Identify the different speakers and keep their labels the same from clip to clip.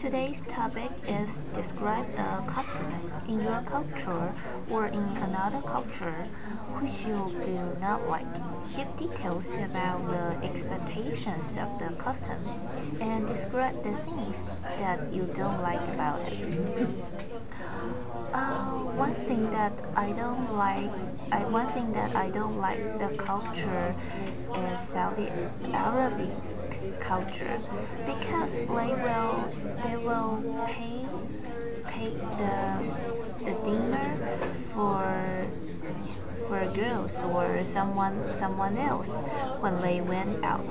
Speaker 1: Today's topic is describe a custom in your culture or in another culture which you do not like. Give details about the expectations of the custom and describe the things that you don't like about it. One thing that I don't like, one thing that I don't like the culture is Saudi Arabic's culture because they will pay the dinner for for girls or someone else when they went out.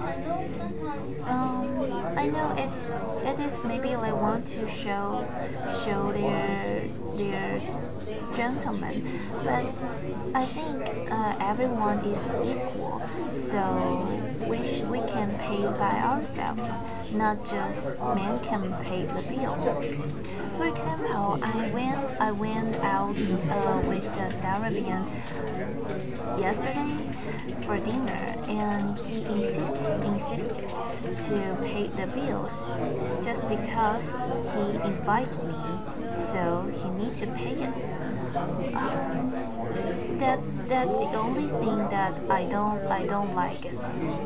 Speaker 1: I know it is maybe they want to show their gentlemen, but I think everyone is equal, so we can pay by ourselves, not just men can pay the bills. For example, I went out with a Serbian yesterday for dinner, and he insisted to pay the bills just because he invited me, so he needs to pay it. That's the only thing that I don't like it.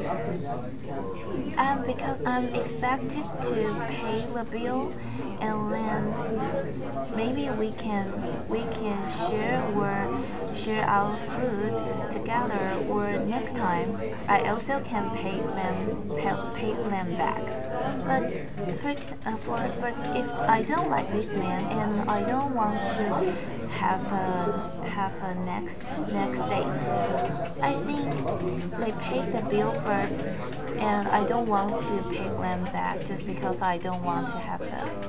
Speaker 1: Because I'm expected to pay the bill, and then maybe we can share our food together, or next time I also can pay them back. But if I don't like this man and I don't want to have a next date, I think they pay the bill first, and I don't want to pay them back just because I don't want to have a